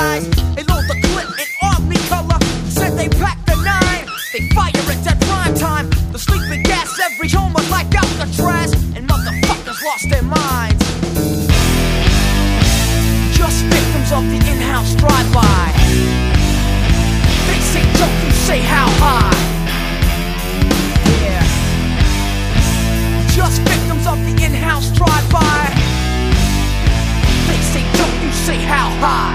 eyes. They load the clip in army color. Said they packed the 9. They fire it at prime time. The sleeping gas every home was like Alcatraz. And motherfuckers lost their minds. Just victims of the in-house drive-by. They say don't you say how high. Yeah. Just victims of the in-house drive-by. They say don't you say how high.